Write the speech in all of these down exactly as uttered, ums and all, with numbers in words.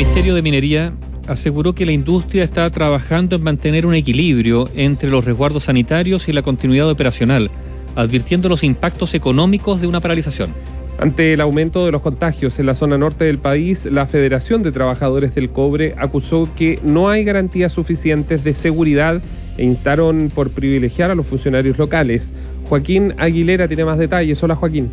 Ministerio de Minería aseguró que la industria está trabajando en mantener un equilibrio entre los resguardos sanitarios y la continuidad operacional, advirtiendo los impactos económicos de una paralización. Ante el aumento de los contagios en la zona norte del país, la Federación de Trabajadores del Cobre acusó que no hay garantías suficientes de seguridad e instaron por privilegiar a los funcionarios locales. Joaquín Aguilera tiene más detalles. Hola, Joaquín.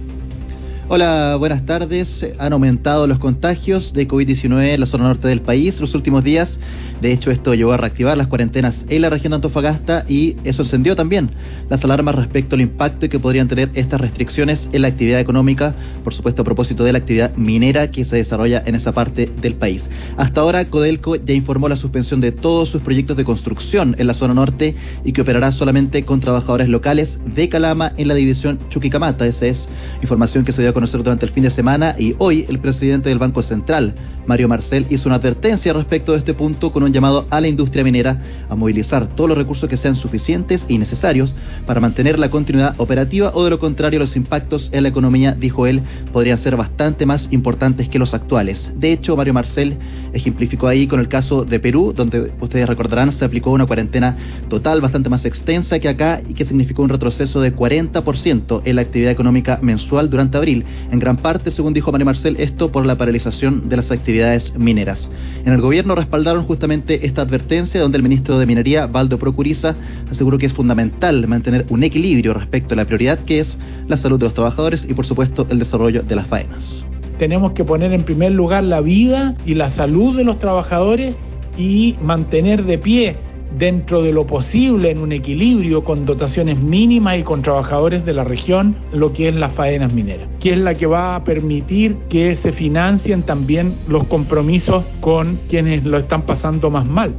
Hola, buenas tardes. Han aumentado los contagios de COVID diecinueve en la zona norte del país los últimos días. De hecho, esto llevó a reactivar las cuarentenas en la región de Antofagasta y eso encendió también las alarmas respecto al impacto que podrían tener estas restricciones en la actividad económica, por supuesto a propósito de la actividad minera que se desarrolla en esa parte del país. Hasta ahora, Codelco ya informó la suspensión de todos sus proyectos de construcción en la zona norte y que operará solamente con trabajadores locales de Calama en la división Chuquicamata. Esa es información que se dio a conocer durante el fin de semana y hoy el presidente del Banco Central, Mario Marcel, hizo una advertencia respecto de este punto con un llamado a la industria minera a movilizar todos los recursos que sean suficientes y necesarios para mantener la continuidad operativa o de lo contrario los impactos en la economía, dijo él, podrían ser bastante más importantes que los actuales. De hecho, Mario Marcel ejemplificó ahí con el caso de Perú, donde ustedes recordarán se aplicó una cuarentena total bastante más extensa que acá y que significó un retroceso de cuarenta por ciento en la actividad económica mensual durante abril, en gran parte, según dijo Mario Marcel, esto por la paralización de las actividades mineras. En el gobierno respaldaron justamente esta advertencia, donde el ministro de Minería, Valdo Procuriza, aseguró que es fundamental mantener un equilibrio respecto a la prioridad que es la salud de los trabajadores y, por supuesto, el desarrollo de las faenas. Tenemos que poner en primer lugar la vida y la salud de los trabajadores y mantener de pie, dentro de lo posible, en un equilibrio con dotaciones mínimas y con trabajadores de la región, lo que es las faenas mineras, que es la que va a permitir que se financien también los compromisos con quienes lo están pasando más mal.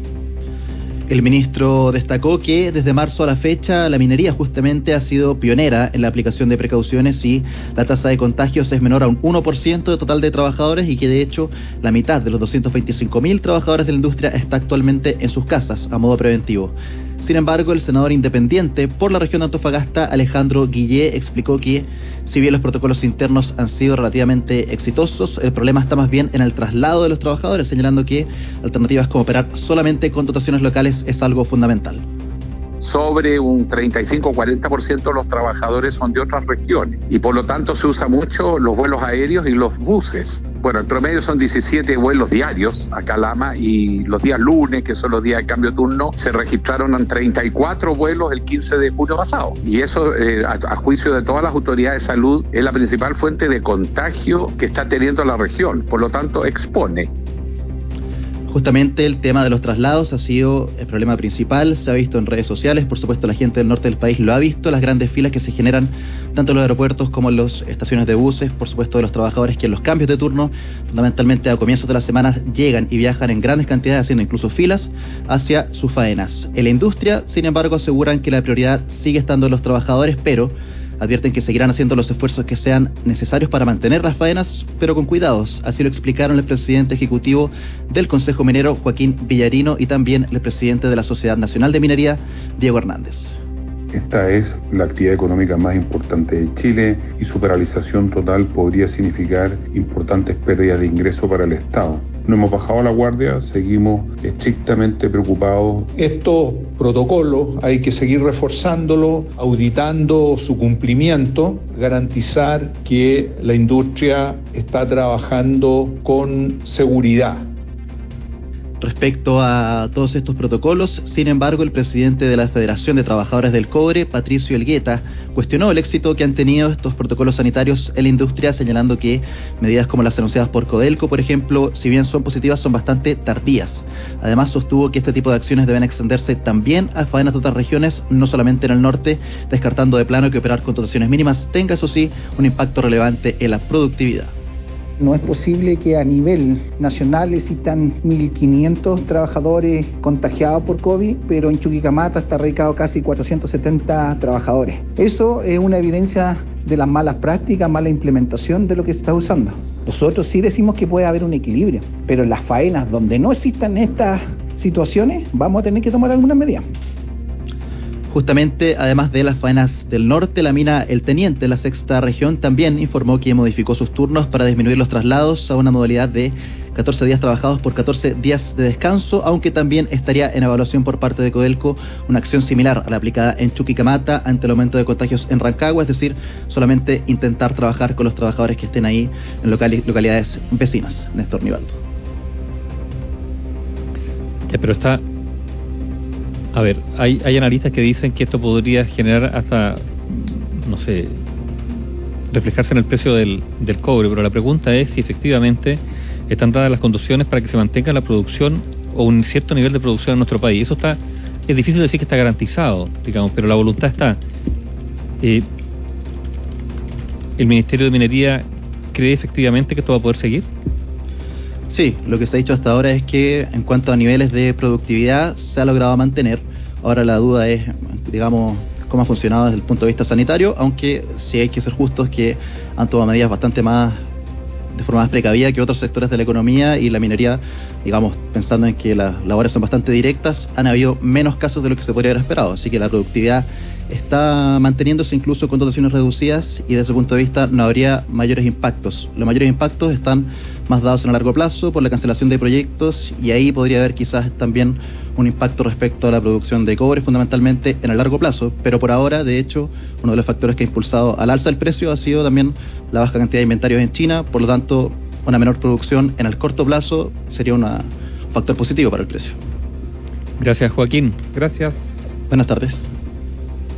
El ministro destacó que desde marzo a la fecha la minería justamente ha sido pionera en la aplicación de precauciones y la tasa de contagios es menor a un uno por ciento de total de trabajadores y que de hecho la mitad de los doscientos veinticinco mil trabajadores de la industria está actualmente en sus casas a modo preventivo. Sin embargo, el senador independiente por la región de Antofagasta, Alejandro Guillé, explicó que si bien los protocolos internos han sido relativamente exitosos, el problema está más bien en el traslado de los trabajadores, señalando que alternativas como operar solamente con dotaciones locales es algo fundamental. Sobre un treinta y cinco a cuarenta por ciento de los trabajadores son de otras regiones y por lo tanto se usa mucho los vuelos aéreos y los buses. Bueno, en promedio son diecisiete vuelos diarios a Calama y los días lunes, que son los días de cambio de turno, se registraron en treinta y cuatro vuelos el quince de junio pasado. Y eso, eh, a, a juicio de todas las autoridades de salud, es la principal fuente de contagio que está teniendo la región. Por lo tanto, expone. Justamente el tema de los traslados ha sido el problema principal, se ha visto en redes sociales, por supuesto la gente del norte del país lo ha visto, las grandes filas que se generan tanto en los aeropuertos como en las estaciones de buses, por supuesto de los trabajadores que en los cambios de turno, fundamentalmente a comienzos de las semanas, llegan y viajan en grandes cantidades haciendo incluso filas hacia sus faenas. En la industria, sin embargo, aseguran que la prioridad sigue estando en los trabajadores, pero advierten que seguirán haciendo los esfuerzos que sean necesarios para mantener las faenas, pero con cuidados. Así lo explicaron el presidente ejecutivo del Consejo Minero, Joaquín Villarino, y también el presidente de la Sociedad Nacional de Minería, Diego Hernández. Esta es la actividad económica más importante de Chile y su paralización total podría significar importantes pérdidas de ingreso para el Estado. No hemos bajado la guardia, seguimos estrictamente preocupados. Estos protocolos hay que seguir reforzándolos, auditando su cumplimiento, garantizar que la industria está trabajando con seguridad. Respecto a todos estos protocolos, sin embargo, el presidente de la Federación de Trabajadores del Cobre, Patricio Elgueta, cuestionó el éxito que han tenido estos protocolos sanitarios en la industria, señalando que medidas como las anunciadas por Codelco, por ejemplo, si bien son positivas, son bastante tardías. Además, sostuvo que este tipo de acciones deben extenderse también a faenas de otras regiones, no solamente en el norte, descartando de plano que operar con dotaciones mínimas tenga, eso sí, un impacto relevante en la productividad. No es posible que a nivel nacional existan mil quinientos trabajadores contagiados por COVID, pero en Chuquicamata está radicado casi cuatrocientos setenta trabajadores. Eso es una evidencia de las malas prácticas, mala implementación de lo que se está usando. Nosotros sí decimos que puede haber un equilibrio, pero en las faenas donde no existan estas situaciones, vamos a tener que tomar algunas medidas. Justamente, además de las faenas del norte, la mina El Teniente de la sexta región también informó que modificó sus turnos para disminuir los traslados a una modalidad de catorce días trabajados por catorce días de descanso, aunque también estaría en evaluación por parte de Codelco una acción similar a la aplicada en Chuquicamata ante el aumento de contagios en Rancagua, es decir, solamente intentar trabajar con los trabajadores que estén ahí en locali- localidades vecinas. Néstor Nivaldo. Ya, pero está... A ver, hay, hay analistas que dicen que esto podría generar hasta, no sé, reflejarse en el precio del, del cobre, pero la pregunta es si efectivamente están dadas las condiciones para que se mantenga la producción o un cierto nivel de producción en nuestro país. Eso está, es difícil decir que está garantizado, digamos, pero la voluntad está. Eh, ¿El Ministerio de Minería cree efectivamente que esto va a poder seguir? Sí, lo que se ha dicho hasta ahora es que en cuanto a niveles de productividad se ha logrado mantener. Ahora la duda es, digamos, cómo ha funcionado desde el punto de vista sanitario, aunque sí hay que ser justos que han tomado medidas bastante más, de forma más precavida que otros sectores de la economía, y la minería, digamos, pensando en que las labores son bastante directas, han habido menos casos de lo que se podría haber esperado, así que la productividad está manteniéndose incluso con dotaciones reducidas, y desde ese punto de vista no habría mayores impactos. Los mayores impactos están más dados en el largo plazo por la cancelación de proyectos, y ahí podría haber quizás también un impacto respecto a la producción de cobre, fundamentalmente en el largo plazo, pero por ahora, de hecho, uno de los factores que ha impulsado al alza del precio ha sido también la baja cantidad de inventarios en China, por lo tanto, una menor producción en el corto plazo sería una, un factor positivo para el precio. Gracias, Joaquín. Gracias. Buenas tardes.